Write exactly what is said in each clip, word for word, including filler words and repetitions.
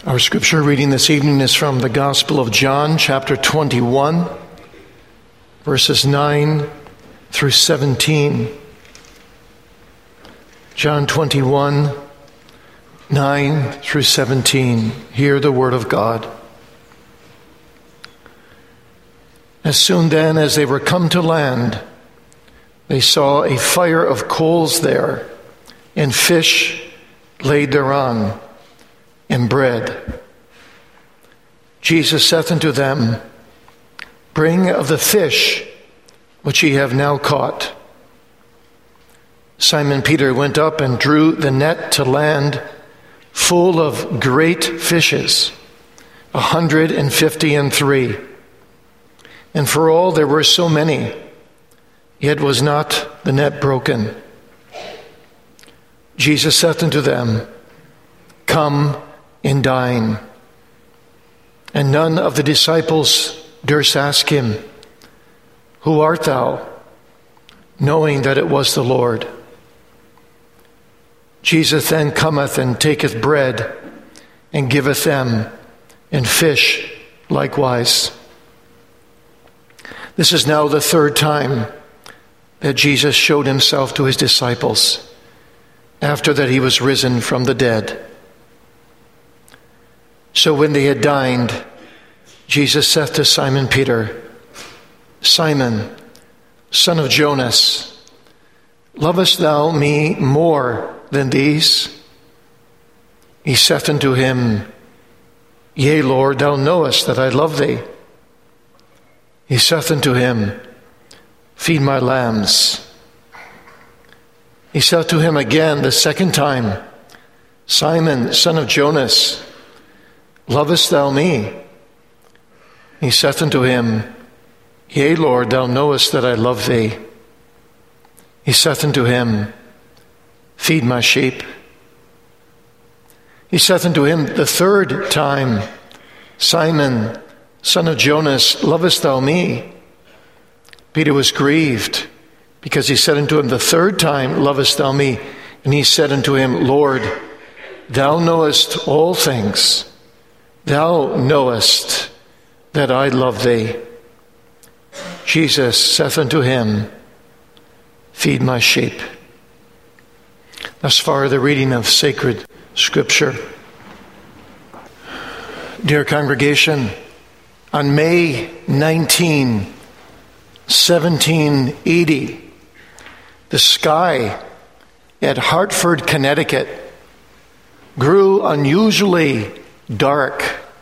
Our scripture reading this evening is from the Gospel of John, chapter twenty-one, verses nine through seventeen. John twenty-one, nine through seventeen. Hear the word of God. As soon then as they were come to land, they saw a fire of coals there, and fish laid thereon, and bread. Jesus saith unto them, Bring of the fish which ye have now caught. Simon Peter went up and drew the net to land, full of great fishes, a hundred and fifty and three. And for all there were so many, yet was not the net broken. Jesus saith unto them, Come and dine. And none of the disciples durst ask him, Who art thou? Knowing that it was the Lord. Jesus then cometh and taketh bread, and giveth them, and fish likewise. This is now the third time that Jesus showed himself to his disciples, after that he was risen from the dead. So when they had dined, Jesus saith to Simon Peter, Simon, son of Jonas, lovest thou me more than these? He saith unto him, Yea, Lord, thou knowest that I love thee. He saith unto him, Feed my lambs. He saith to him again the second time, Simon, son of Jonas, lovest thou me? He saith unto him, Yea, Lord, thou knowest that I love thee. He saith unto him, Feed my sheep. He saith unto him the third time, Simon, son of Jonas, lovest thou me? Peter was grieved, because he said unto him the third time, Lovest thou me? And he said unto him, Lord, thou knowest all things. Thou knowest that I love thee. Jesus saith unto him, Feed my sheep. Thus far, the reading of sacred Scripture. Dear congregation, on May nineteenth, seventeen eighty, the sky at Hartford, Connecticut, grew unusually dark.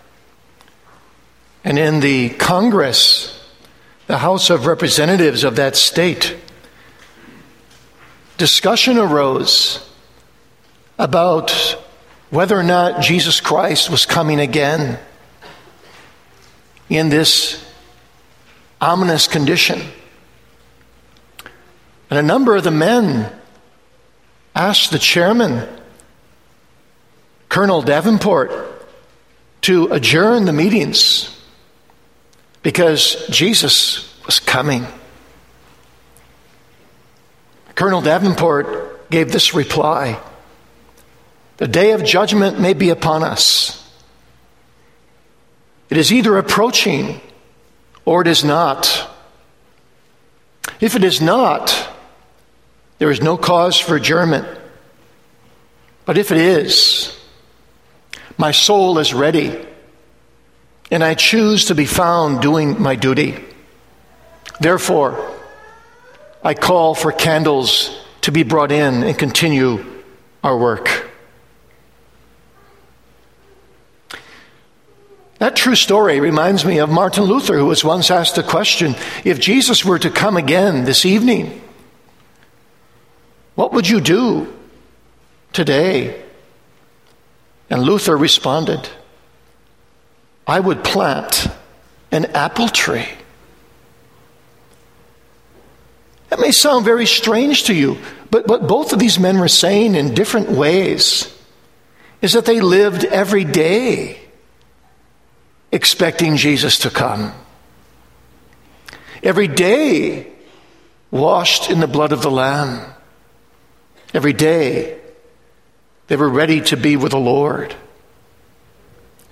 And in the Congress, the House of Representatives of that state, discussion arose about whether or not Jesus Christ was coming again in this ominous condition. And a number of the men asked the chairman, Colonel Davenport, to adjourn the meetings because Jesus was coming. Colonel Davenport gave this reply, The day of judgment may be upon us. It is either approaching or it is not. If it is not, there is no cause for adjournment. But if it is, my soul is ready, and I choose to be found doing my duty. Therefore, I call for candles to be brought in and continue our work. That true story reminds me of Martin Luther, who was once asked the question, if Jesus were to come again this evening, what would you do today? And Luther responded, I would plant an apple tree. That may sound very strange to you, but what both of these men were saying in different ways is that they lived every day expecting Jesus to come. Every day washed in the blood of the Lamb. Every day they were ready to be with the Lord.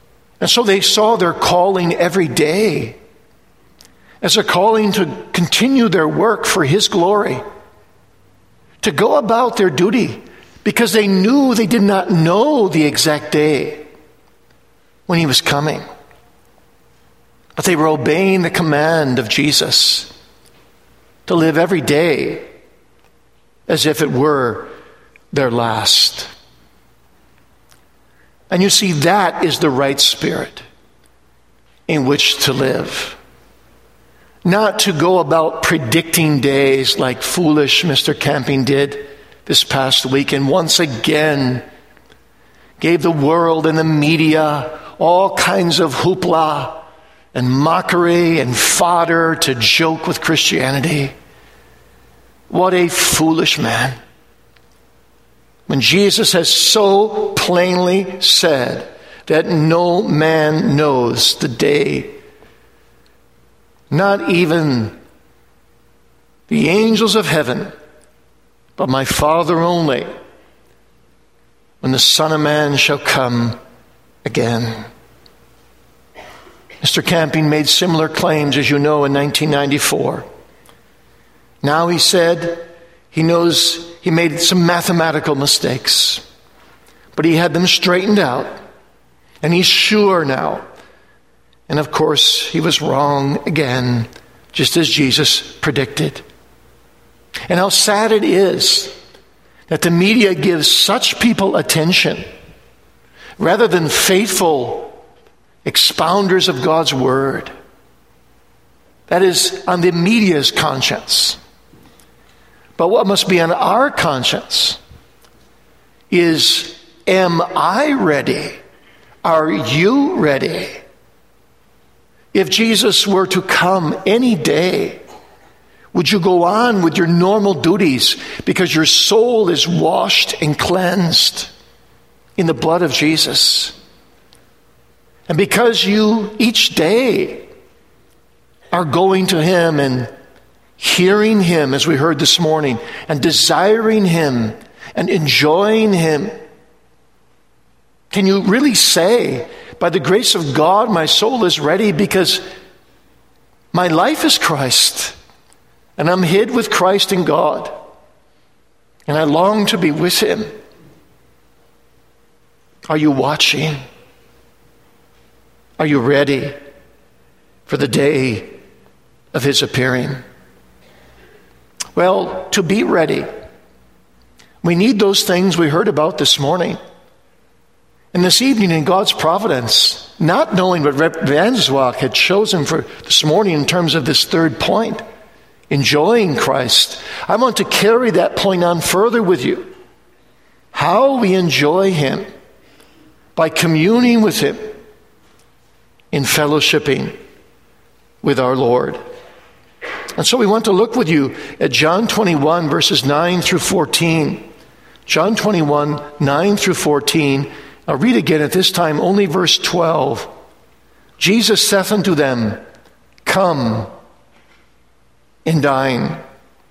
And so they saw their calling every day as a calling to continue their work for his glory, to go about their duty, because they knew they did not know the exact day when he was coming. But they were obeying the command of Jesus to live every day as if it were their last. And you see, that is the right spirit in which to live. Not to go about predicting days like foolish Mister Camping did this past week, and once again gave the world and the media all kinds of hoopla and mockery and fodder to joke with Christianity. What a foolish man. When Jesus has so plainly said that no man knows the day, not even the angels of heaven, but my Father only, when the Son of Man shall come again. Mister Camping made similar claims, as you know, in nineteen ninety-four. Now he said he knows he made some mathematical mistakes, but he had them straightened out, and he's sure now. And of course, he was wrong again, just as Jesus predicted. And how sad it is that the media gives such people attention rather than faithful expounders of God's word. That is on the media's conscience. But what must be on our conscience is, am I ready? Are you ready? If Jesus were to come any day, would you go on with your normal duties because your soul is washed and cleansed in the blood of Jesus? And because you each day are going to him and hearing him, as we heard this morning, and desiring him and enjoying him, can you really say, by the grace of God, my soul is ready because my life is Christ, and I'm hid with Christ in God, and I long to be with him? Are you watching? Are you ready for the day of his appearing? Well, to be ready, we need those things we heard about this morning. And this evening, in God's providence, not knowing what Rev Vanderswalk had chosen for this morning in terms of this third point, enjoying Christ, I want to carry that point on further with you. How we enjoy him by communing with him in fellowshipping with our Lord. And so we want to look with you at John twenty-one, verses nine through fourteen. John twenty-one, nine through fourteen. I'll read again at this time only verse twelve. Jesus saith unto them, Come and dine.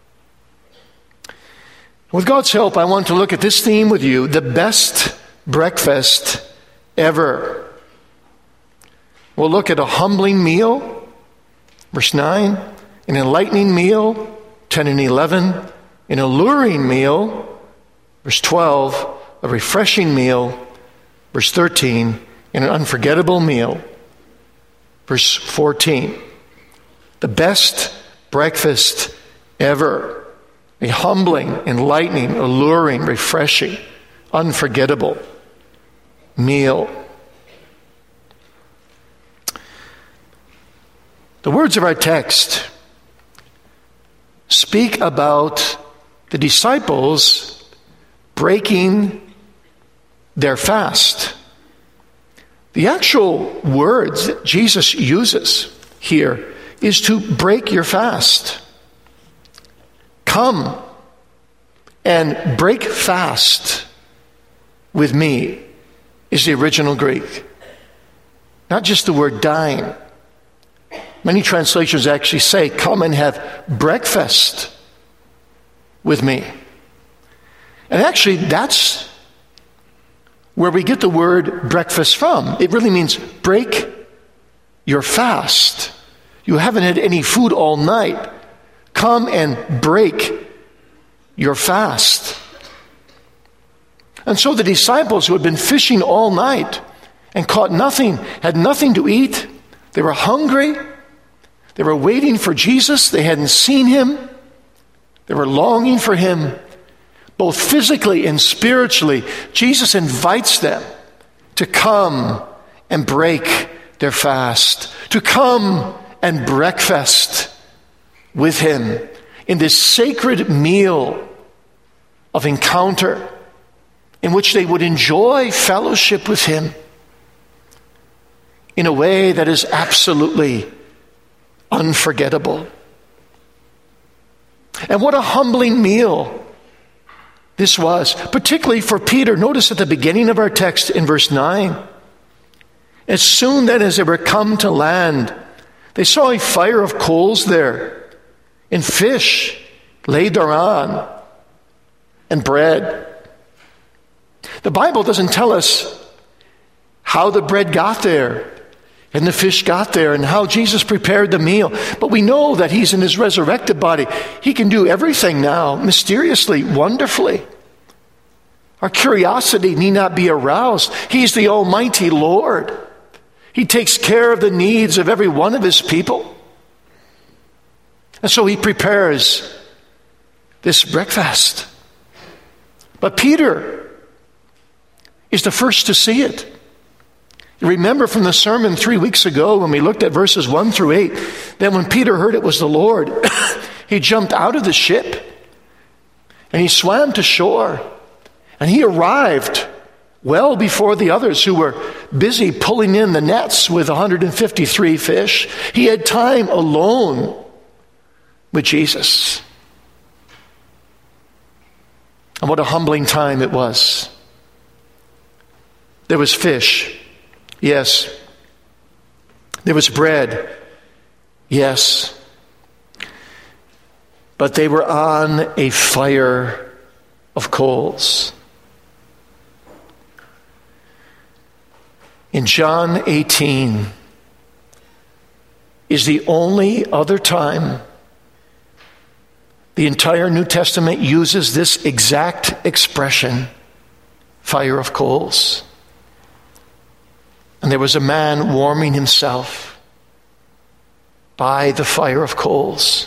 With God's help, I want to look at this theme with you, the best breakfast ever. We'll look at a humbling meal, verse nine, an enlightening meal, ten and eleven, an alluring meal, verse twelve, a refreshing meal, verse thirteen, and an unforgettable meal, verse fourteen. The best breakfast ever. A humbling, enlightening, alluring, refreshing, unforgettable meal. The words of our text speak about the disciples breaking their fast. The actual words that Jesus uses here is to break your fast. Come and break fast with me is the original Greek. Not just the word dine. Many translations actually say, come and have breakfast with me. And actually, that's where we get the word breakfast from. It really means break your fast. You haven't had any food all night. Come and break your fast. And so the disciples who had been fishing all night and caught nothing, had nothing to eat. They were hungry. They were waiting for Jesus. They hadn't seen him. They were longing for him, both physically and spiritually. Jesus invites them to come and break their fast, to come and breakfast with him in this sacred meal of encounter in which they would enjoy fellowship with him in a way that is absolutely unforgettable. And what a humbling meal this was, particularly for Peter. Notice at the beginning of our text in verse nine, as soon then as they were come to land, they saw a fire of coals there, and fish laid thereon, and bread. The Bible doesn't tell us how the bread got there and the fish got there and how Jesus prepared the meal. But we know that he's in his resurrected body. He can do everything now, mysteriously, wonderfully. Our curiosity need not be aroused. He's the Almighty Lord. He takes care of the needs of every one of his people. And so he prepares this breakfast. But Peter is the first to see it. You remember from the sermon three weeks ago when we looked at verses one through eight, that when Peter heard it was the Lord, he jumped out of the ship and he swam to shore, and he arrived well before the others who were busy pulling in the nets with one hundred fifty-three fish. He had time alone with Jesus. And what a humbling time it was. There was fish. Yes. There was bread. Yes. But they were on a fire of coals. In John eighteen is the only other time the entire New Testament uses this exact expression, fire of coals. And there was a man warming himself by the fire of coals.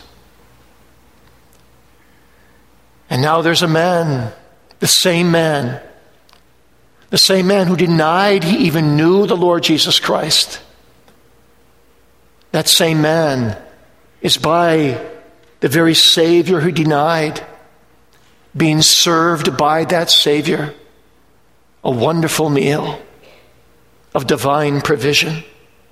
And now there's a man, the same man, the same man who denied he even knew the Lord Jesus Christ. That same man is by the very Savior who denied, being served by that Savior a wonderful meal of divine provision.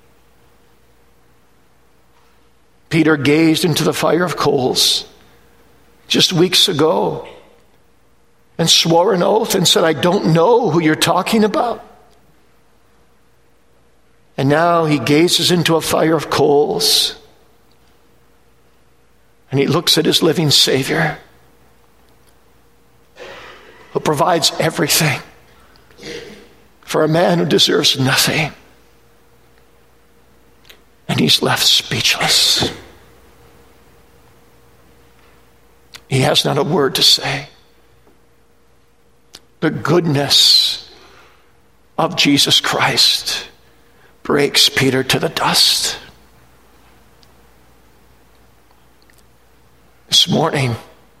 Peter gazed into the fire of coals just weeks ago and swore an oath and said, I don't know who you're talking about. And now he gazes into a fire of coals and he looks at his living Savior who provides everything for a man who deserves nothing. And he's left speechless. He has not a word to say. The goodness of Jesus Christ breaks Peter to the dust. This morning,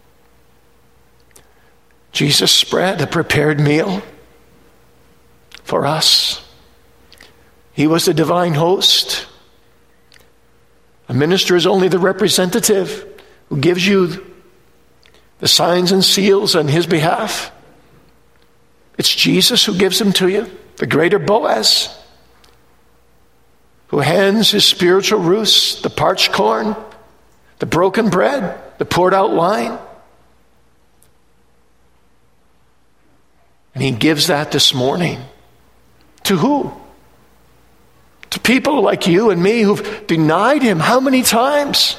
Jesus spread a prepared meal for us. He was the divine host. A minister is only the representative who gives you the signs and seals on his behalf. It's Jesus who gives them to you, the greater Boaz, who hands his spiritual roots, the parched corn, the broken bread, the poured out wine. And he gives that this morning. To who? To people like you and me who've denied him how many times?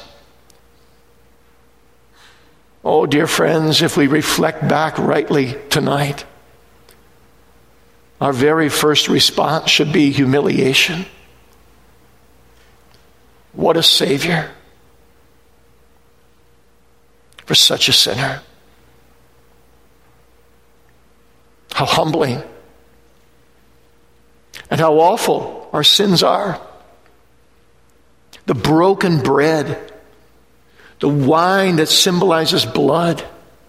Oh, dear friends, if we reflect back rightly tonight, our very first response should be humiliation. What a Savior for such a sinner. How humbling and how awful our sins are. The broken bread, the wine that symbolizes blood,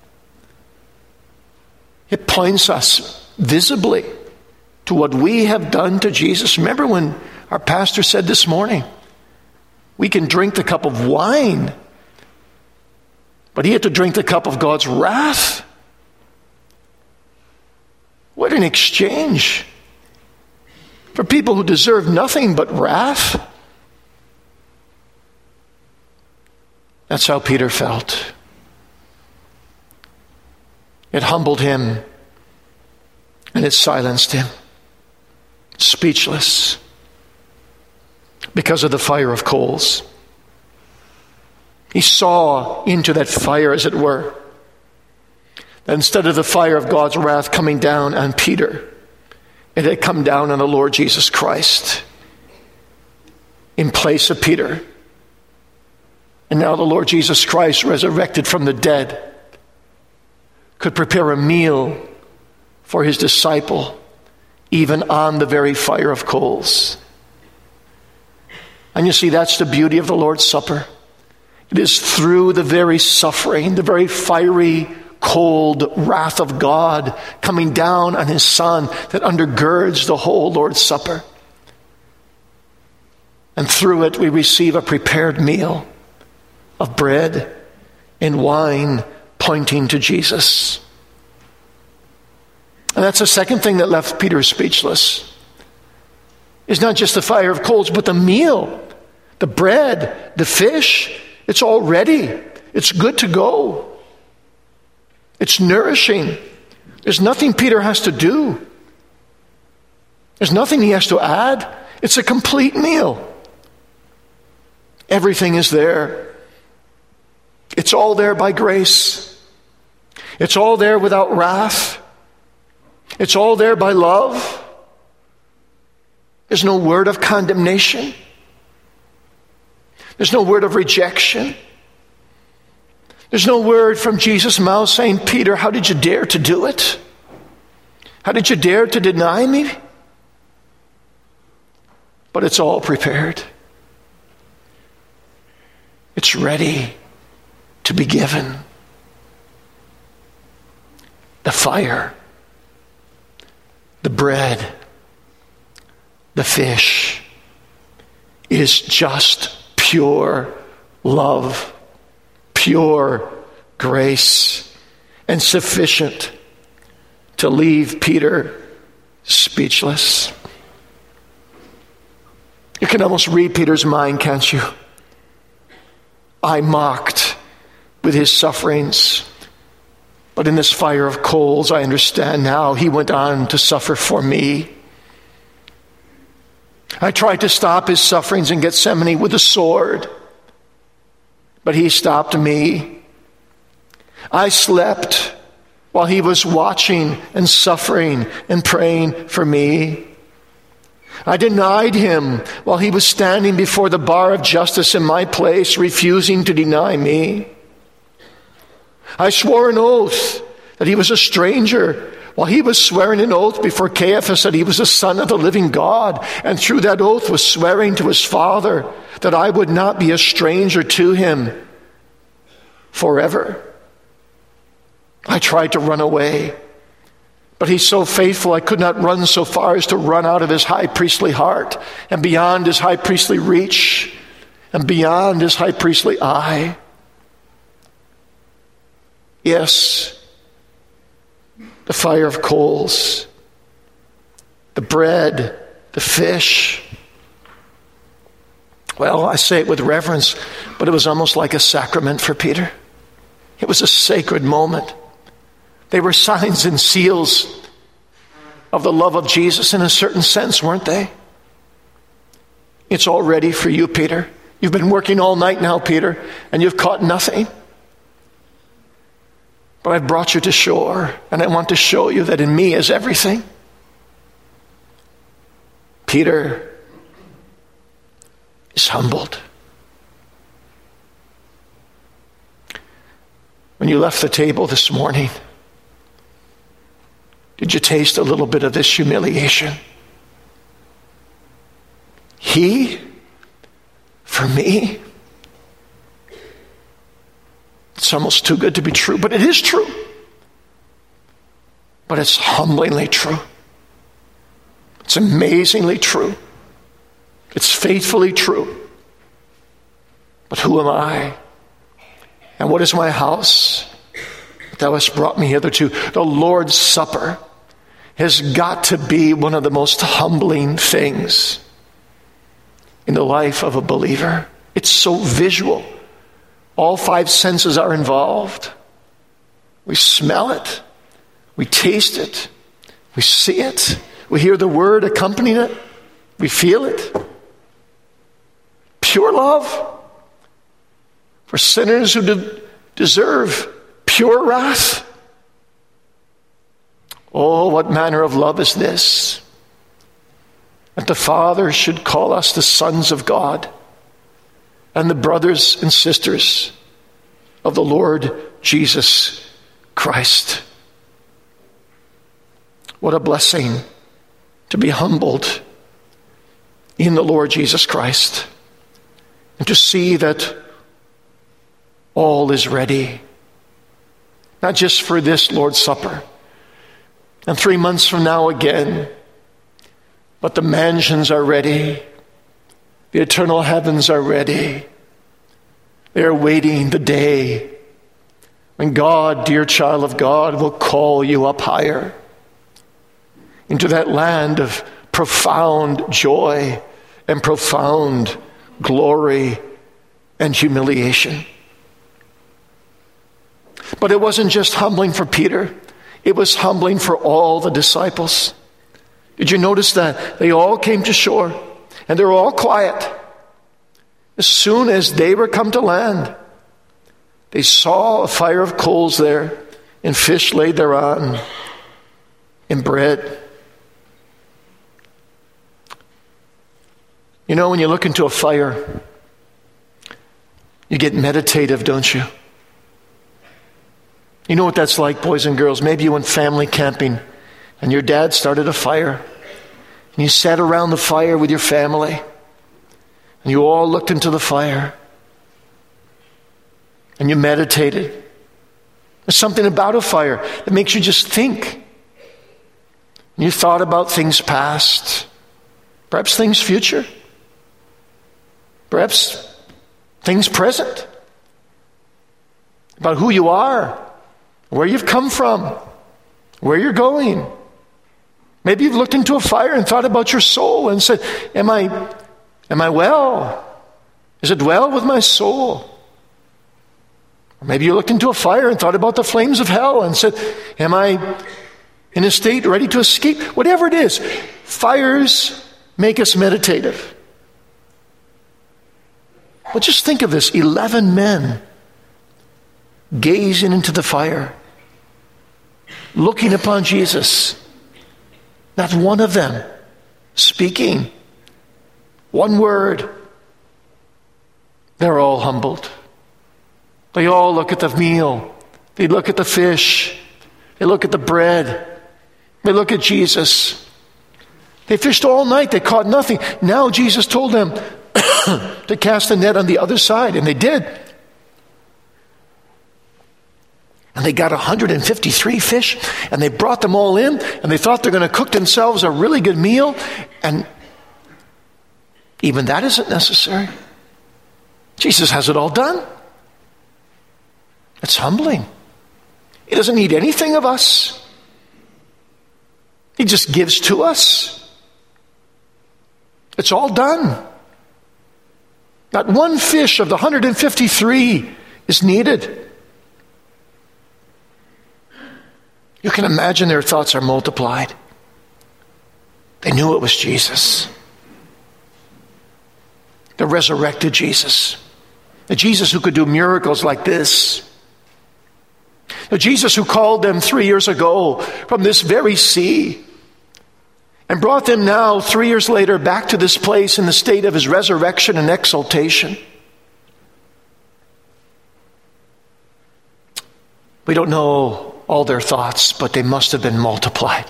it points us visibly to what we have done to Jesus. Remember when our pastor said this morning, we can drink the cup of wine, but he had to drink the cup of God's wrath. What an exchange for people who deserve nothing but wrath. That's how Peter felt. It humbled him and it silenced him, speechless, because of the fire of coals. He saw into that fire, as it were. Instead of the fire of God's wrath coming down on Peter, it had come down on the Lord Jesus Christ in place of Peter. And now the Lord Jesus Christ, resurrected from the dead, could prepare a meal for his disciple, even on the very fire of coals. And you see, that's the beauty of the Lord's Supper. It is through the very suffering, the very fiery, cold wrath of God coming down on his Son that undergirds the whole Lord's Supper. And through it we receive a prepared meal of bread and wine pointing to Jesus. And that's the second thing that left Peter speechless. It's not just the fire of coals, but the meal, the bread, the fish. It's all ready. It's good to go. It's nourishing. There's nothing Peter has to do. There's nothing he has to add. It's a complete meal. Everything is there. It's all there by grace. It's all there without wrath. It's all there by love. There's no word of condemnation. There's no word of rejection. There's no word from Jesus' mouth saying, Peter, how did you dare to do it? How did you dare to deny me? But it's all prepared. It's ready to be given. The fire, the bread, the fish is just pure love, pure grace, and sufficient to leave Peter speechless. You can almost read Peter's mind, can't you? I mocked with his sufferings, but in this fire of coals, I understand now he went on to suffer for me. I tried to stop his sufferings in Gethsemane with a sword, but he stopped me. I slept while he was watching and suffering and praying for me. I denied him while he was standing before the bar of justice in my place, refusing to deny me. I swore an oath that he was a stranger while he was swearing an oath before Caiaphas that he was the Son of the living God, and through that oath was swearing to his Father that I would not be a stranger to him forever. I tried to run away, but he's so faithful I could not run so far as to run out of his high priestly heart and beyond his high priestly reach and beyond his high priestly eye. Yes, the fire of coals, the bread, the fish. Well, I say it with reverence, but it was almost like a sacrament for Peter. It was a sacred moment. They were signs and seals of the love of Jesus in a certain sense, weren't they? It's all ready for you, Peter. You've been working all night now, Peter, and you've caught nothing. But I've brought you to shore, and I want to show you that in me is everything. Peter is humbled. When you left the table this morning, did you taste a little bit of this humiliation? He, for me? It's almost too good to be true, but it is true. But it's humblingly true. It's amazingly true. It's faithfully true. But who am I? And what is my house that thou hast brought me hitherto? The Lord's Supper has got to be one of the most humbling things in the life of a believer. It's so visual. All five senses are involved. We smell it. We taste it. We see it. We hear the word accompanying it. We feel it. Pure love for sinners who de- deserve pure wrath. Oh, what manner of love is this? That the Father should call us the sons of God and the brothers and sisters of the Lord Jesus Christ. What a blessing to be humbled in the Lord Jesus Christ and to see that all is ready, not just for this Lord's Supper and three months from now again, but the mansions are ready. The eternal heavens are ready. They are waiting the day when God, dear child of God, will call you up higher into that land of profound joy and profound glory and humiliation. But it wasn't just humbling for Peter. It was humbling for all the disciples. Did you notice that? They all came to shore and they were all quiet. As soon as they were come to land, they saw a fire of coals there and fish laid thereon and bread. You know, when you look into a fire, you get meditative, don't you? You know what that's like, boys and girls. Maybe you went family camping and your dad started a fire and you sat around the fire with your family and you all looked into the fire and you meditated. There's something about a fire that makes you just think. You thought about things past, perhaps things future, perhaps things present, about who you are, where you've come from, where you're going. Maybe you've looked into a fire and thought about your soul and said, am I, am I well? Is it well with my soul? Or maybe you looked into a fire and thought about the flames of hell and said, am I in a state ready to escape? Whatever it is, fires make us meditative. But just think of this, eleven men gazing into the fire, looking upon Jesus. Not one of them speaking one word. They're all humbled. They all look at the meal. They look at the fish. They look at the bread. They look at Jesus. They fished all night. They caught nothing. Now Jesus told them to cast the net on the other side, and they did. And they got one hundred fifty-three fish, and they brought them all in, and they thought they're going to cook themselves a really good meal, and even that isn't necessary. Jesus has it all done. It's humbling. He doesn't need anything of us. He just gives to us. It's all done. Not one fish of the one hundred fifty-three is needed. You can imagine their thoughts are multiplied. They knew it was Jesus. The resurrected Jesus. The Jesus who could do miracles like this. The Jesus who called them three years ago from this very sea and brought them now, three years later, back to this place in the state of his resurrection and exaltation. We don't know all their thoughts, but they must have been multiplied.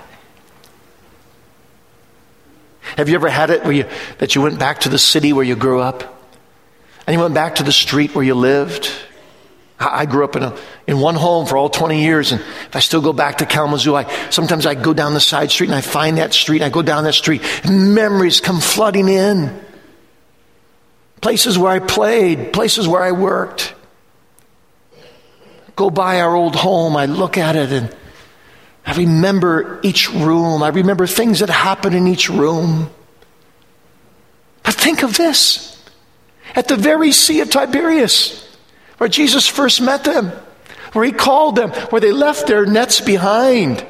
Have you ever had it where you, that you went back to the city where you grew up? And you went back to the street where you lived? I grew up in a in one home for all twenty years, and if I still go back to Kalamazoo, I sometimes I go down the side street and I find that street, and I go down that street, and memories come flooding in. Places where I played, places where I worked. Go by our old home, I look at it, and I remember each room. I remember things that happened in each room. But think of this. At the very Sea of Tiberias, where Jesus first met them, where he called them, where they left their nets behind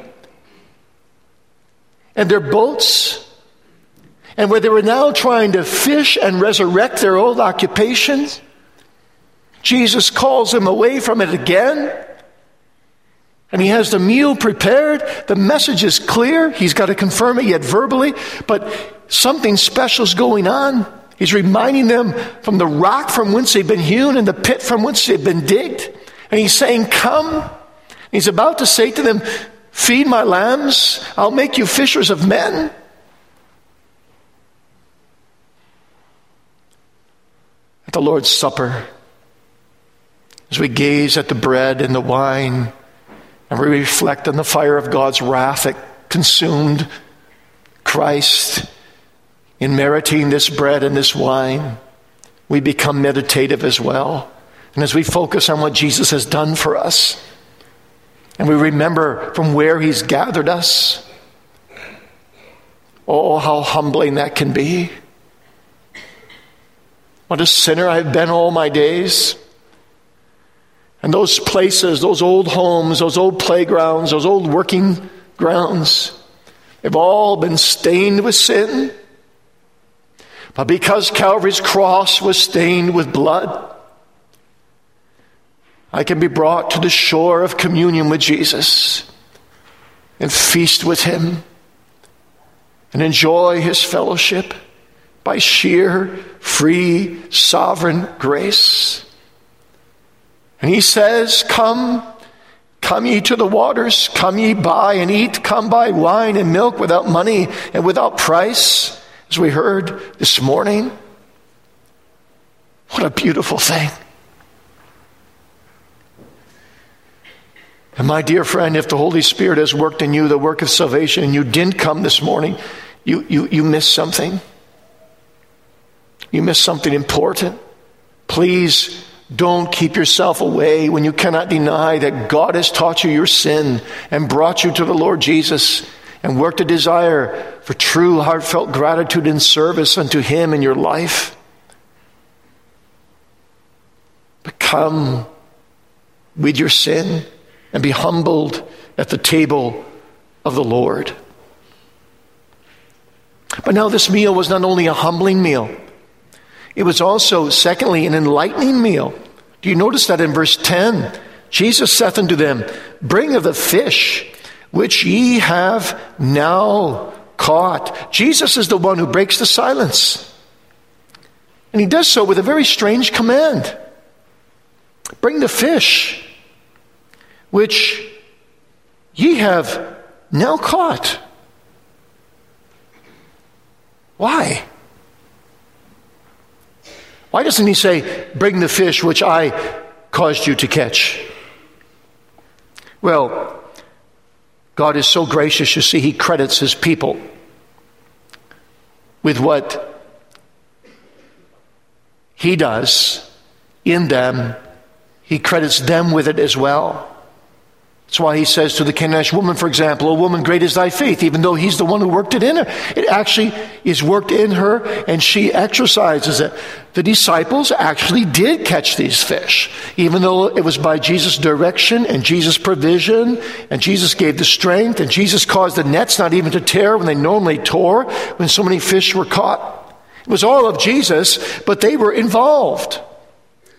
and their boats, and where they were now trying to fish and resurrect their old occupations. Jesus calls them away from it again, and he has the meal prepared. The message is clear. He's got to confirm it yet verbally, but something special is going on. He's reminding them from the rock from whence they've been hewn and the pit from whence they've been digged. And he's saying, come. He's about to say to them, feed my lambs. I'll make you fishers of men. At the Lord's Supper, as we gaze at the bread and the wine, and we reflect on the fire of God's wrath that consumed Christ, in meriting this bread and this wine, we become meditative as well. And as we focus on what Jesus has done for us, and we remember from where he's gathered us, oh, how humbling that can be. What a sinner I've been all my days. And those places, those old homes, those old playgrounds, those old working grounds, they've all been stained with sin. But because Calvary's cross was stained with blood, I can be brought to the shore of communion with Jesus and feast with him and enjoy his fellowship by sheer, free, sovereign grace. And he says, come, come ye to the waters, come ye buy and eat, come buy wine and milk without money and without price. As we heard this morning, what a beautiful thing. And my dear friend, if the Holy Spirit has worked in you the work of salvation and you didn't come this morning, you, you, you missed something. You missed something important. Please don't keep yourself away when you cannot deny that God has taught you your sin and brought you to the Lord Jesus and worked a desire for true, heartfelt gratitude and service unto him in your life. But come with your sin and be humbled at the table of the Lord. But now this meal was not only a humbling meal, it was also, secondly, an enlightening meal. Do you notice that in verse ten? Jesus saith unto them, bring of the fish which ye have now caught. Jesus is the one who breaks the silence. And he does so with a very strange command. Bring the fish which ye have now caught. Why? Why doesn't he say, bring the fish which I caused you to catch? Well, God is so gracious, you see, he credits his people with what he does in them. He credits them with it as well. That's why he says to the Canaanite woman, for example, "O woman, great is thy faith," even though he's the one who worked it in her. It actually is worked in her, and she exercises it. The disciples actually did catch these fish, even though it was by Jesus' direction and Jesus' provision, and Jesus gave the strength, and Jesus caused the nets not even to tear when they normally tore, when so many fish were caught. It was all of Jesus, but they were involved.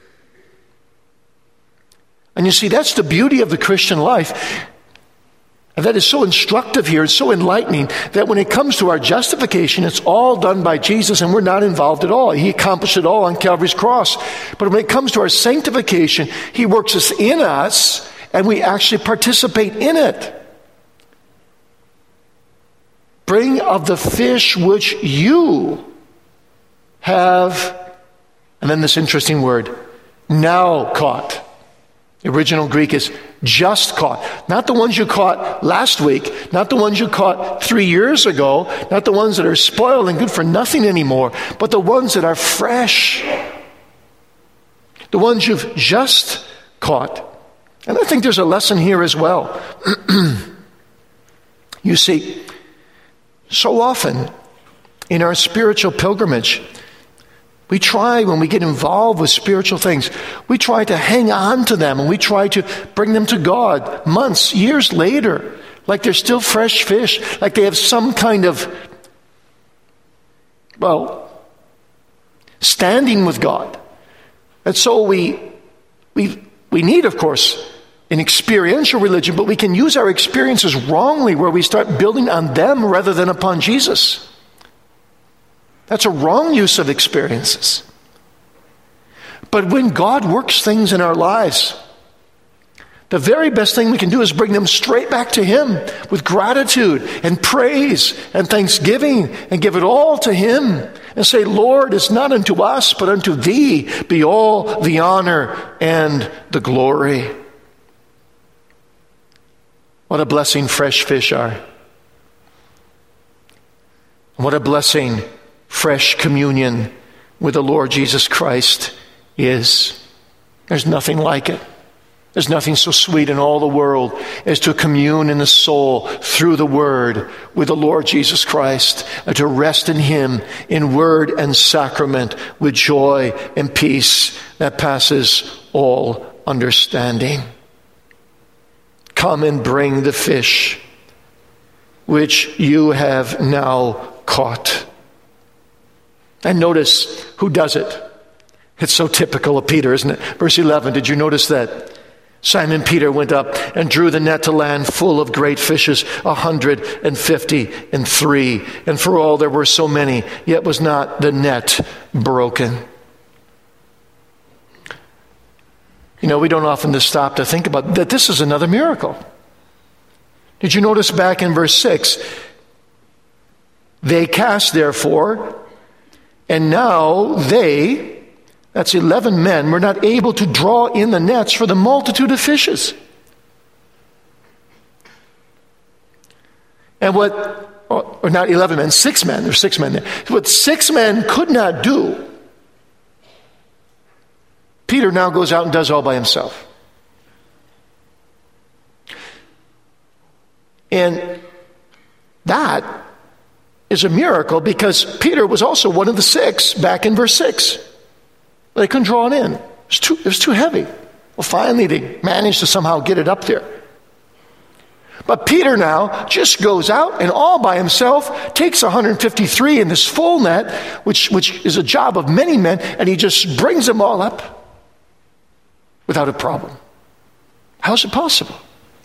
And you see, that's the beauty of the Christian life. And that is so instructive here, it's so enlightening that when it comes to our justification, it's all done by Jesus and we're not involved at all. He accomplished it all on Calvary's cross. But when it comes to our sanctification, he works us in us and we actually participate in it. Bring of the fish which you have, and then this interesting word, now caught. The original Greek is just caught. Not the ones you caught last week, not the ones you caught three years ago, not the ones that are spoiled and good for nothing anymore, but the ones that are fresh. The ones you've just caught. And I think there's a lesson here as well. You see, so often in our spiritual pilgrimage, we try, when we get involved with spiritual things, we try to hang on to them and we try to bring them to God months, years later, like they're still fresh fish, like they have some kind of, well, standing with God. And so we, we, we need, of course, an experiential religion, but we can use our experiences wrongly where we start building on them rather than upon Jesus. That's a wrong use of experiences. But when God works things in our lives, the very best thing we can do is bring them straight back to Him with gratitude and praise and thanksgiving and give it all to Him and say, Lord, it's not unto us, but unto Thee be all the honor and the glory. What a blessing fresh fish are. What a blessing fresh communion with the Lord Jesus Christ is. There's nothing like it. There's nothing so sweet in all the world as to commune in the soul through the Word with the Lord Jesus Christ, and to rest in Him in word and sacrament with joy and peace that passes all understanding. Come and bring the fish which you have now caught. And notice who does it. It's so typical of Peter, isn't it? Verse eleven, did you notice that? Simon Peter went up and drew the net to land full of great fishes, a hundred and fifty and three. And for all there were so many, yet was not the net broken. You know, we don't often just stop to think about that this is another miracle. Did you notice back in verse six? They cast therefore, and now they, that's eleven men, were not able to draw in the nets for the multitude of fishes. And what, or not eleven men, six men, there's six men there. What six men could not do, Peter now goes out and does all by himself. And that is a miracle because Peter was also one of the six back in verse six. They couldn't draw it in. It was too, it was too heavy. Well, finally they managed to somehow get it up there. But Peter now just goes out and all by himself takes one hundred fifty-three in this full net, which, which is a job of many men, and he just brings them all up without a problem. How is it possible?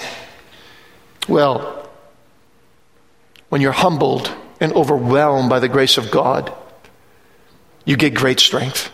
Well, when you're humbled and overwhelmed by the grace of God, you get great strength.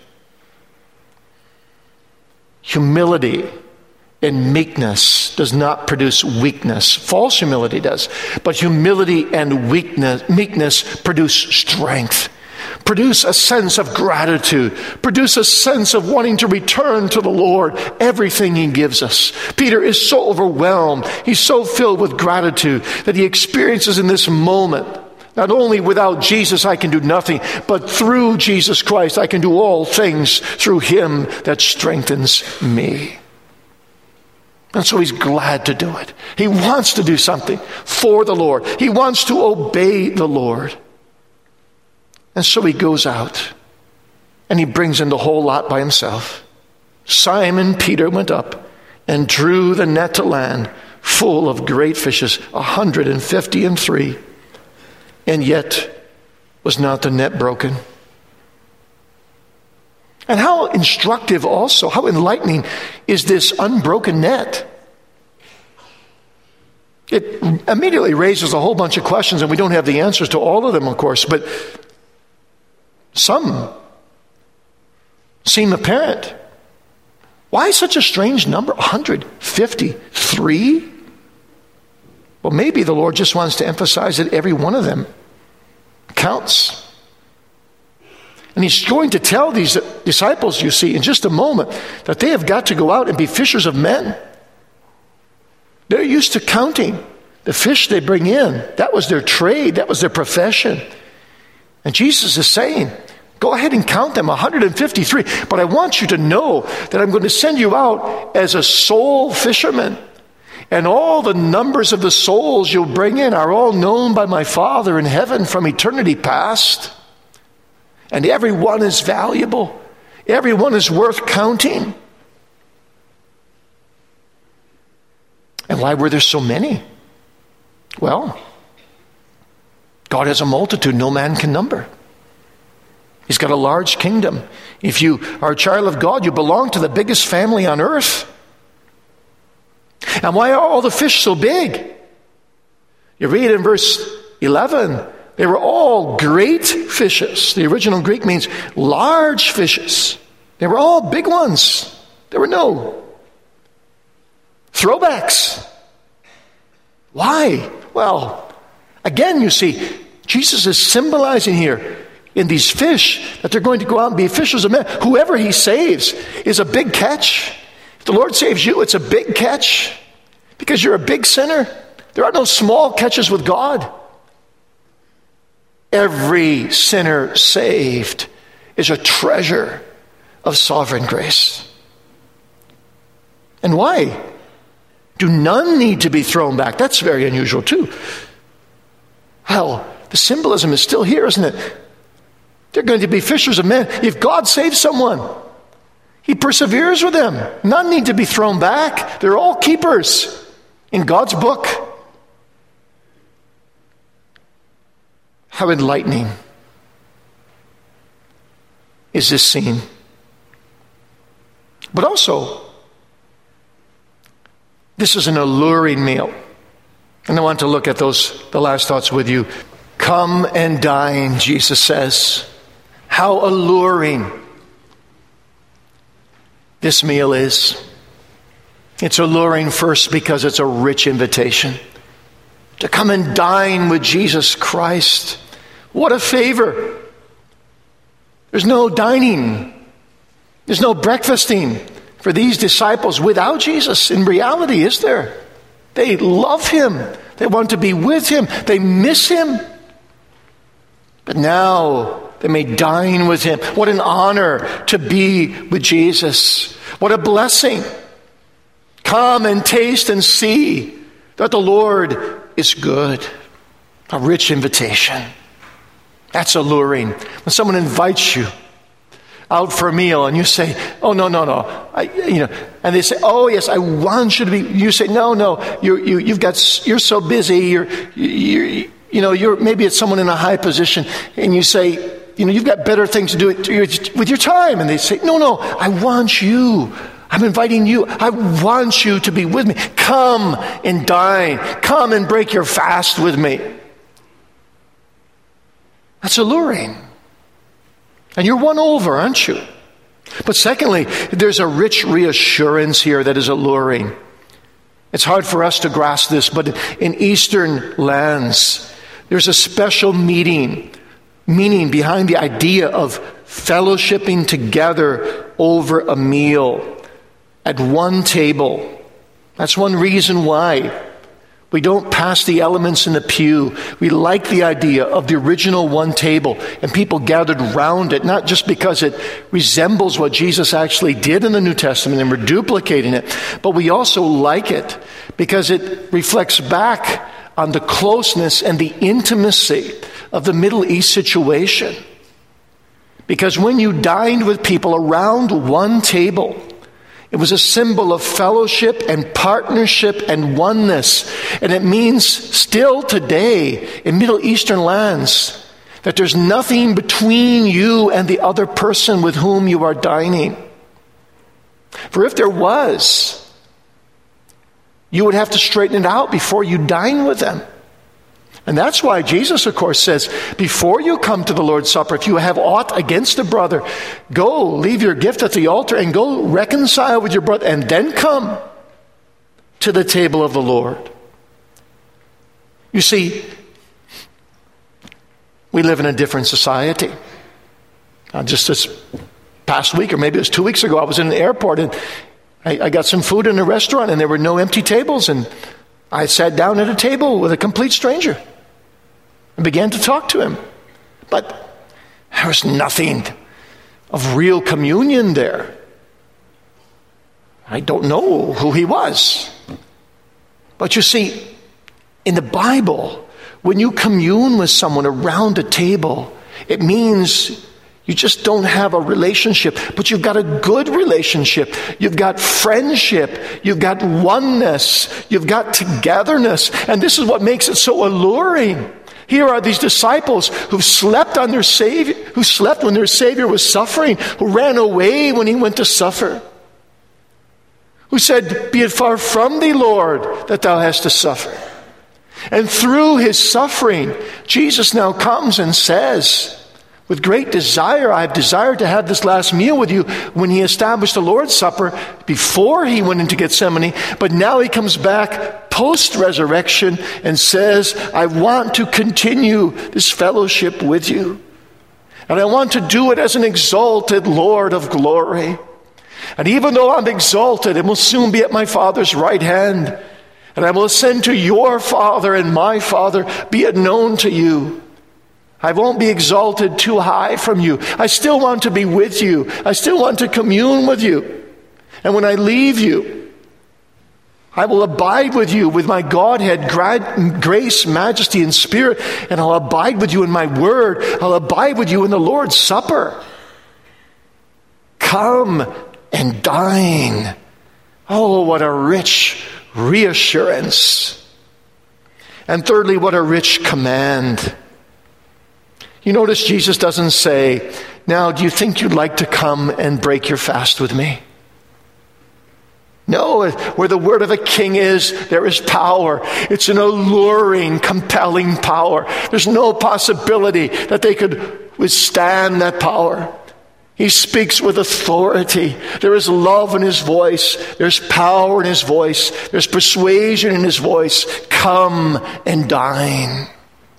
Humility and meekness does not produce weakness. False humility does. But humility and weakness, meekness produce strength. Produce a sense of gratitude. Produce a sense of wanting to return to the Lord everything He gives us. Peter is so overwhelmed. He's so filled with gratitude that he experiences in this moment, not only without Jesus I can do nothing, but through Jesus Christ I can do all things through Him that strengthens me. And so he's glad to do it. He wants to do something for the Lord. He wants to obey the Lord. And so he goes out and he brings in the whole lot by himself. Simon Peter went up and drew the net to land full of great fishes, a hundred and fifty and three. And yet was not the net broken. And how instructive also, how enlightening is this unbroken net? It immediately raises a whole bunch of questions, and we don't have the answers to all of them, of course, but some seem apparent. Why such a strange number? one hundred fifty-three? Well, maybe the Lord just wants to emphasize that every one of them counts. And he's going to tell these disciples, you see, in just a moment, that they have got to go out and be fishers of men. They're used to counting the fish they bring in. That was their trade. That was their profession. And Jesus is saying, go ahead and count them, one hundred fifty-three. But I want you to know that I'm going to send you out as a soul fisherman. And all the numbers of the souls you'll bring in are all known by my Father in heaven from eternity past. And every one is valuable. Every one is worth counting. And why were there so many? Well, God has a multitude no man can number. He's got a large kingdom. If you are a child of God, you belong to the biggest family on earth. And why are all the fish so big? You read in verse eleven, they were all great fishes. The original Greek means large fishes. They were all big ones. There were no throwbacks. Why? Well, again, you see, Jesus is symbolizing here in these fish that they're going to go out and be fishers of men. Whoever he saves is a big catch. If the Lord saves you, it's a big catch because you're a big sinner. There are no small catches with God. Every sinner saved is a treasure of sovereign grace. And why? Do none need to be thrown back? That's very unusual too. Well, the symbolism is still here, isn't it? They're going to be fishers of men. If God saves someone, he perseveres with them. None need to be thrown back. They're all keepers in God's book. How enlightening is this scene? But also, this is an alluring meal. And I want to look at those, the last thoughts with you. Come and dine, Jesus says. How alluring this meal is. It's alluring first because it's a rich invitation to come and dine with Jesus Christ. What a favor. There's no dining. There's no breakfasting for these disciples without Jesus. In reality, is there? They love him. They want to be with him. They miss him. But now they may dine with him. What an honor to be with Jesus. What a blessing. Come and taste and see that the Lord is good. A rich invitation. That's alluring. When someone invites you out for a meal and you say, oh, no, no, no. I, you know, and they say, oh, yes, I want you to be. You say, no, no, you, you, you've got, you're so busy. You're, you're, you know, you're, maybe it's someone in a high position and you say, you know, you've got better things to do with your time. And they say, no, no, I want you. I'm inviting you. I want you to be with me. Come and dine. Come and break your fast with me. That's alluring. And you're won over, aren't you? But secondly, there's a rich reassurance here that is alluring. It's hard for us to grasp this, but in Eastern lands, there's a special meaning, meaning behind the idea of fellowshipping together over a meal at one table. That's one reason why we don't pass the elements in the pew. We like the idea of the original one table and people gathered round it, not just because it resembles what Jesus actually did in the New Testament and we're duplicating it, but we also like it because it reflects back on the closeness and the intimacy of the Middle East situation. Because when you dined with people around one table, it was a symbol of fellowship and partnership and oneness. And it means still today in Middle Eastern lands that there's nothing between you and the other person with whom you are dining. For if there was, You would have to straighten it out before you dine with them. And that's why Jesus, of course, says, before you come to the Lord's Supper, if you have aught against a brother, go leave your gift at the altar and go reconcile with your brother, and then come to the table of the Lord. You see, we live in a different society. Uh, just this past week, or maybe it was two weeks ago, I was in an airport and I, I got some food in a restaurant and there were no empty tables, and I sat down at a table with a complete stranger and began to talk to him. But there was nothing of real communion there. I don't know who he was. But you see, in the Bible, when you commune with someone around a table, it means you just don't have a relationship, but you've got a good relationship. You've got friendship. You've got oneness. You've got togetherness. And this is what makes it so alluring. Here are these disciples who slept on their Savior, who slept when their Savior was suffering, who ran away when he went to suffer, who said, "Be it far from thee, Lord, that thou hast to suffer." And through his suffering, Jesus now comes and says, with great desire, I have desired to have this last meal with you, when he established the Lord's Supper before he went into Gethsemane. But now he comes back post-resurrection and says, I want to continue this fellowship with you. And I want to do it as an exalted Lord of glory. And even though I'm exalted and will soon be at my Father's right hand, and I will ascend to your Father and my Father, be it known to you, I won't be exalted too high from you. I still want to be with you. I still want to commune with you. And when I leave you, I will abide with you with my Godhead, grace, majesty, and spirit. And I'll abide with you in my word. I'll abide with you in the Lord's Supper. Come and dine. Oh, what a rich reassurance. And thirdly, what a rich command. You notice Jesus doesn't say, now, do you think you'd like to come and break your fast with me? No, where the word of a king is, there is power. It's an alluring, compelling power. There's no possibility that they could withstand that power. He speaks with authority. There is love in his voice. There's power in his voice. There's persuasion in his voice. Come and dine.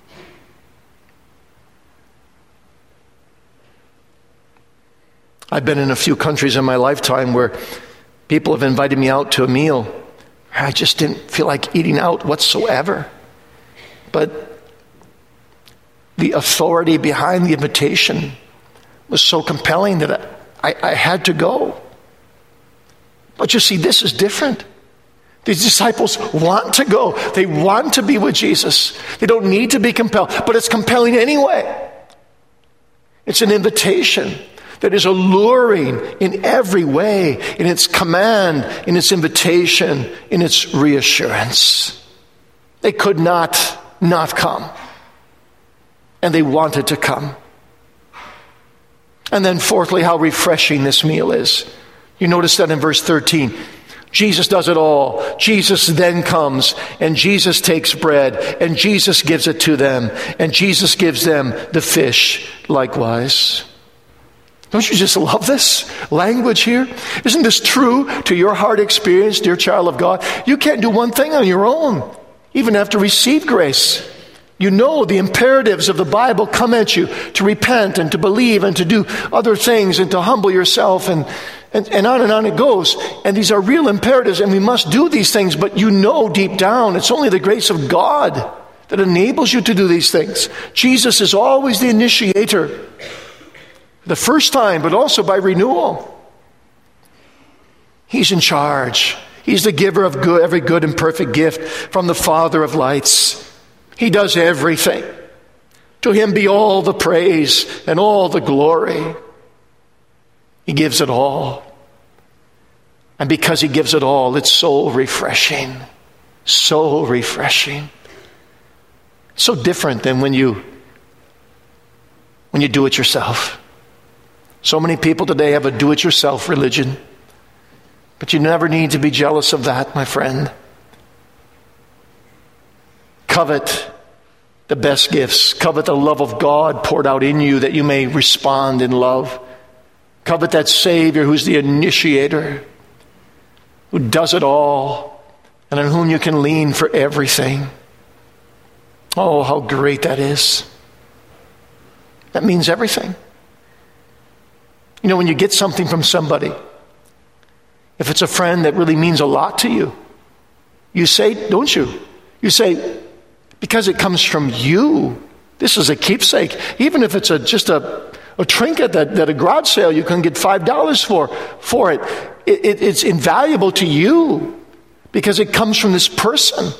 I've been in a few countries in my lifetime where people have invited me out to a meal. I just didn't feel like eating out whatsoever. But the authority behind the invitation was so compelling that I, I had to go. But you see, this is different. These disciples want to go. They want to be with Jesus. They don't need to be compelled, but it's compelling anyway. It's an invitation that is alluring in every way, in its command, in its invitation, in its reassurance. They could not not come. And they wanted to come. And then fourthly, how refreshing this meal is. You notice that in verse thirteen. Jesus does it all. Jesus then comes, and Jesus takes bread, and Jesus gives it to them, and Jesus gives them the fish likewise. Don't you just love this language here? Isn't this true to your heart experience, dear child of God? You can't do one thing on your own, even after receive grace. You know the imperatives of the Bible come at you to repent and to believe and to do other things and to humble yourself, and, and, and on and on it goes. And these are real imperatives, and we must do these things, but you know deep down it's only the grace of God that enables you to do these things. Jesus is always the initiator. The first time, but also by renewal. He's in charge. He's the giver of good, every good and perfect gift from the Father of lights. He does everything. To him be all the praise and all the glory. He gives it all. And because he gives it all, it's so refreshing. So refreshing. So different than when you when you do it yourself. So many people today have a do-it-yourself religion. But you never need to be jealous of that, my friend. Covet the best gifts. Covet the love of God poured out in you that you may respond in love. Covet that Savior who's the initiator, who does it all, and on whom you can lean for everything. Oh, how great that is. That means everything. You know, when you get something from somebody, if it's a friend that really means a lot to you, you say, don't you? You say, because it comes from you, this is a keepsake. Even if it's a just a, a trinket that, that a garage sale you can get five dollars for, for it, it, it, it's invaluable to you because it comes from this person.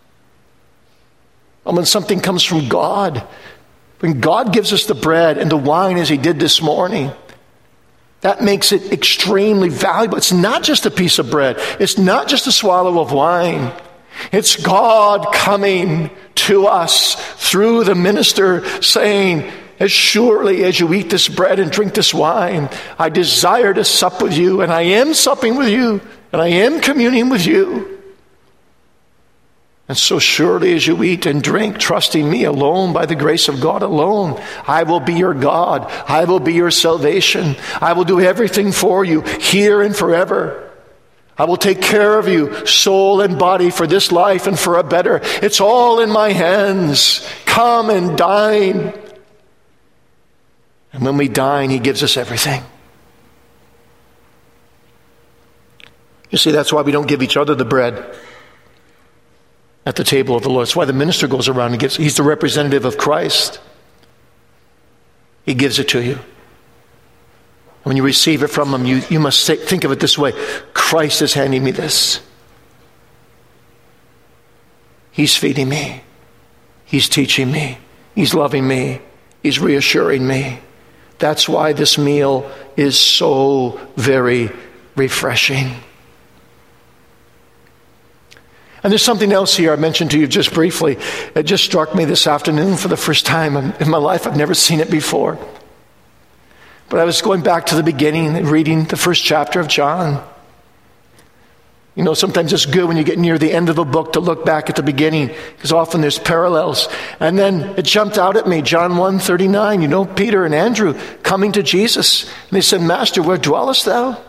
And when something comes from God, when God gives us the bread and the wine as he did this morning, that makes it extremely valuable. It's not just a piece of bread. It's not just a swallow of wine. It's God coming to us through the minister saying, as surely as you eat this bread and drink this wine, I desire to sup with you, and I am supping with you, and I am communing with you. And so surely as you eat and drink, trusting me alone, by the grace of God alone, I will be your God. I will be your salvation. I will do everything for you, here and forever. I will take care of you, soul and body, for this life and for a better. It's all in my hands. Come and dine. And when we dine, he gives us everything. You see, that's why we don't give each other the bread at the table of the Lord. That's why the minister goes around and gives. He's the representative of Christ. He gives it to you. When you receive it from him, you, you must say, think of it this way. Christ is handing me this. He's feeding me. He's teaching me. He's loving me. He's reassuring me. That's why this meal is so very refreshing. And there's something else here I mentioned to you just briefly. It just struck me this afternoon for the first time in my life. I've never seen it before. But I was going back to the beginning and reading the first chapter of John. You know, sometimes it's good when you get near the end of a book to look back at the beginning, because often there's parallels. And then it jumped out at me, John one thirty-nine, you know, Peter and Andrew coming to Jesus. And they said, Master, where dwellest thou?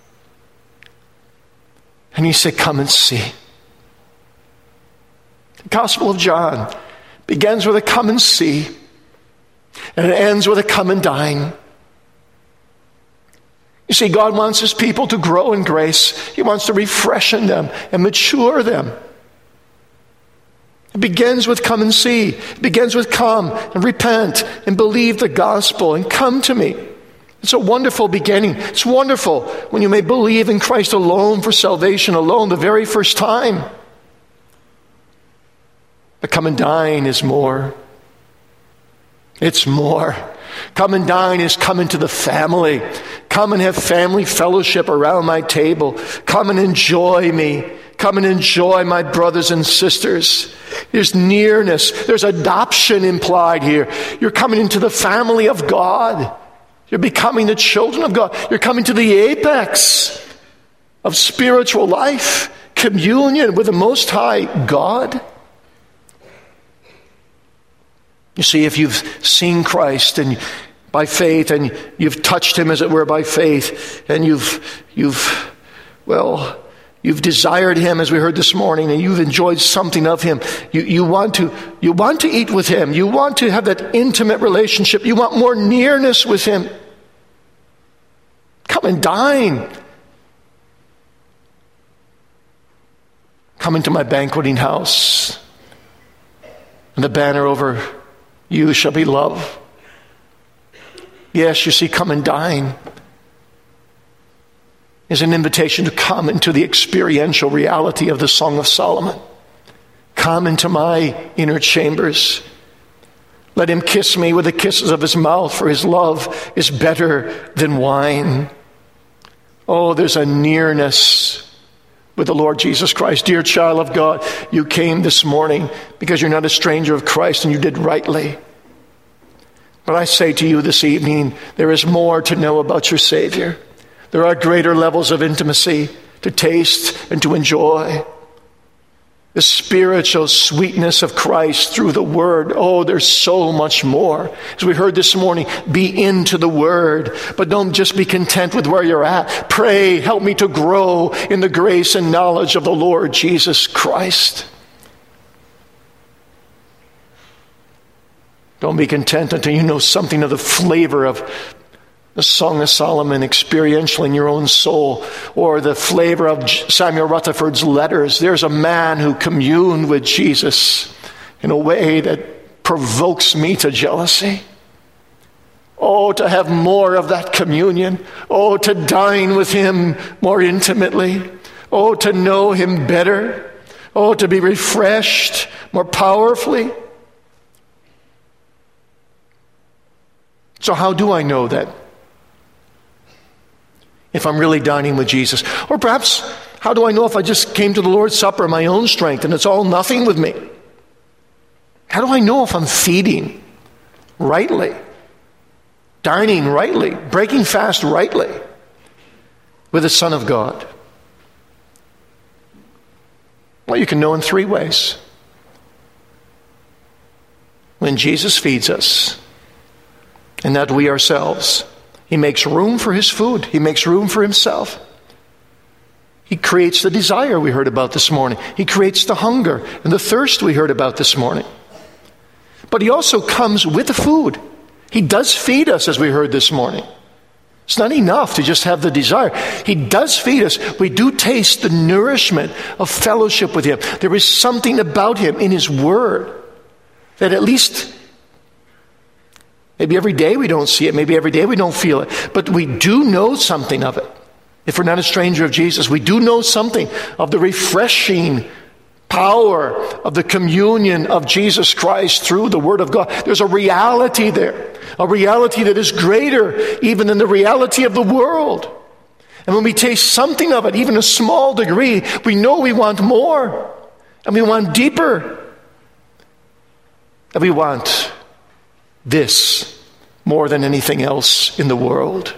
And he said, come and see. The Gospel of John begins with a come and see, and it ends with a come and dine. You see, God wants his people to grow in grace. He wants to refreshen them and mature them. It begins with come and see. It begins with come and repent and believe the gospel and come to me. It's a wonderful beginning. It's wonderful when you may believe in Christ alone for salvation alone the very first time. But come and dine is more. It's more. Come and dine is come into the family. Come and have family fellowship around my table. Come and enjoy me. Come and enjoy my brothers and sisters. There's nearness. There's adoption implied here. You're coming into the family of God. You're becoming the children of God. You're coming to the apex of spiritual life, communion with the Most High God. You see, if you've seen Christ and by faith, and you've touched him, as it were, by faith, and you've, you've, well, you've desired him, as we heard this morning, and you've enjoyed something of him, you, you want to, you want to eat with him. You want to have that intimate relationship. You want more nearness with him. Come and dine. Come into my banqueting house, and the banner over you shall be love. Yes, you see, come and dine is an invitation to come into the experiential reality of the Song of Solomon. Come into my inner chambers. Let him kiss me with the kisses of his mouth, for his love is better than wine. Oh, there's a nearness with the Lord Jesus Christ. Dear child of God, you came this morning because you're not a stranger of Christ, and you did rightly. But I say to you this evening, there is more to know about your Savior. There are greater levels of intimacy to taste and to enjoy. The spiritual sweetness of Christ through the Word. Oh, there's so much more. As we heard this morning, be into the Word. But don't just be content with where you're at. Pray, help me to grow in the grace and knowledge of the Lord Jesus Christ. Don't be content until you know something of the flavor of the Song of Solomon experiential in your own soul, or the flavor of Samuel Rutherford's letters. There's a man who communed with Jesus in a way that provokes me to jealousy. Oh, to have more of that communion. Oh, to dine with him more intimately. Oh, to know him better. Oh, to be refreshed more powerfully. So how do I know that? If I'm really dining with Jesus. Or perhaps, how do I know if I just came to the Lord's Supper in my own strength and it's all nothing with me? How do I know if I'm feeding rightly, dining rightly, breaking fast rightly with the Son of God? Well, you can know in three ways. When Jesus feeds us, and that we ourselves, he makes room for his food. He makes room for himself. He creates the desire we heard about this morning. He creates the hunger and the thirst we heard about this morning. But he also comes with the food. He does feed us, as we heard this morning. It's not enough to just have the desire. He does feed us. We do taste the nourishment of fellowship with him. There is something about him in his word that at least... Maybe every day we don't see it. Maybe every day we don't feel it. But we do know something of it. If we're not a stranger of Jesus, we do know something of the refreshing power of the communion of Jesus Christ through the Word of God. There's a reality there. A reality that is greater even than the reality of the world. And when we taste something of it, even a small degree, we know we want more. And we want deeper. And we want this more than anything else in the world.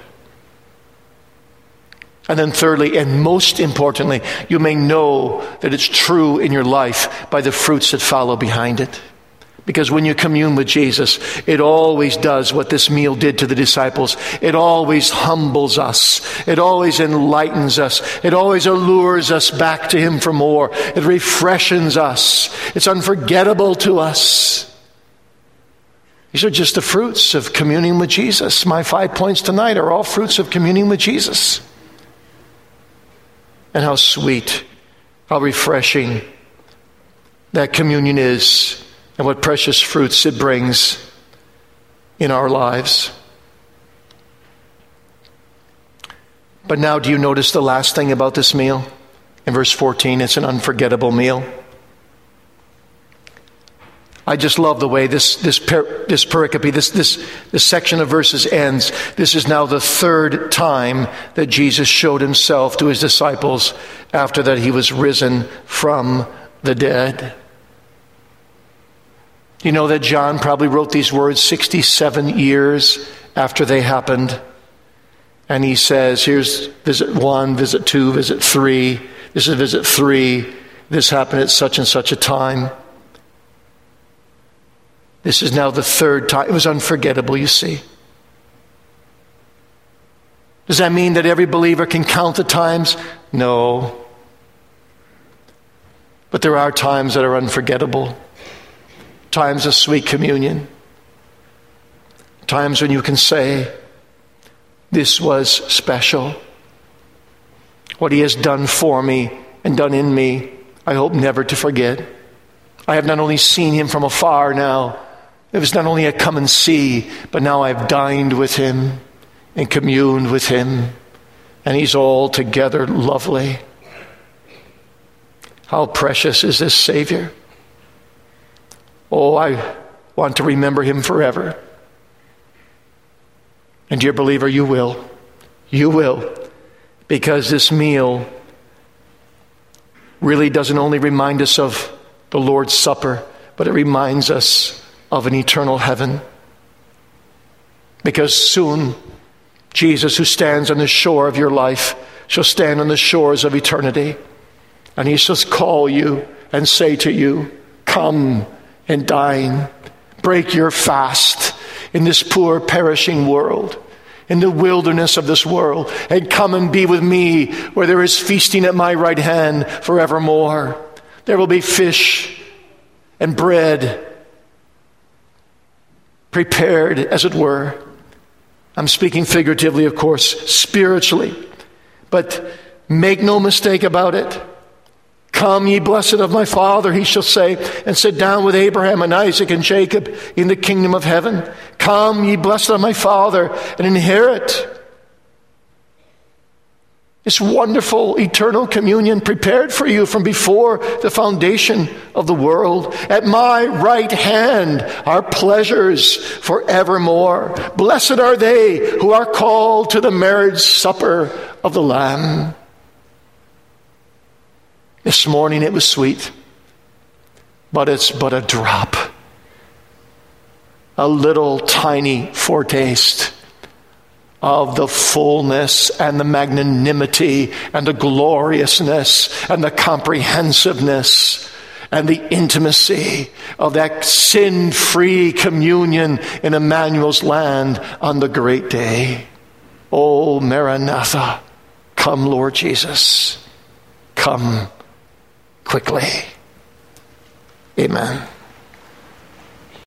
And then thirdly, and most importantly, you may know that it's true in your life by the fruits that follow behind it. Because when you commune with Jesus, it always does what this meal did to the disciples. It always humbles us. It always enlightens us. It always allures us back to him for more. It refreshes us. It's unforgettable to us. These are just the fruits of communing with Jesus. My five points tonight are all fruits of communing with Jesus. And how sweet, how refreshing that communion is, and what precious fruits it brings in our lives. But now, do you notice the last thing about this meal? In verse fourteen, it's an unforgettable meal. I just love the way this this per, this pericope, this this this section of verses ends. This is now the third time that Jesus showed himself to his disciples after that he was risen from the dead. You know that John probably wrote these words sixty-seven years after they happened. And he says, here's visit one, visit two, visit three. This is visit three. This happened at such and such a time. This is now the third time. It was unforgettable, you see. Does that mean that every believer can count the times? No. But there are times that are unforgettable. Times of sweet communion. Times when you can say, this was special. What he has done for me and done in me, I hope never to forget. I have not only seen him from afar now, it was not only a come and see, but now I've dined with him and communed with him, and he's altogether lovely. How precious is this Savior? Oh, I want to remember him forever. And dear believer, you will. You will. Because this meal really doesn't only remind us of the Lord's Supper, but it reminds us of an eternal heaven. Because soon, Jesus, who stands on the shore of your life, shall stand on the shores of eternity. And he shall call you, and say to you, come and dine. Break your fast in this poor perishing world, in the wilderness of this world, and come and be with me where there is feasting at my right hand forevermore. There will be fish and bread prepared, as it were. I'm speaking figuratively, of course, spiritually. But make no mistake about it. Come, ye blessed of my Father, he shall say, and sit down with Abraham and Isaac and Jacob in the kingdom of heaven. Come, ye blessed of my Father, and inherit this wonderful eternal communion prepared for you from before the foundation of the world. At my right hand are pleasures forevermore. Blessed are they who are called to the marriage supper of the Lamb. This morning it was sweet, but it's but a drop. A little tiny foretaste of the fullness and the magnanimity and the gloriousness and the comprehensiveness and the intimacy of that sin-free communion in Emmanuel's land on the great day. Oh, Maranatha, come, Lord Jesus, come quickly. Amen.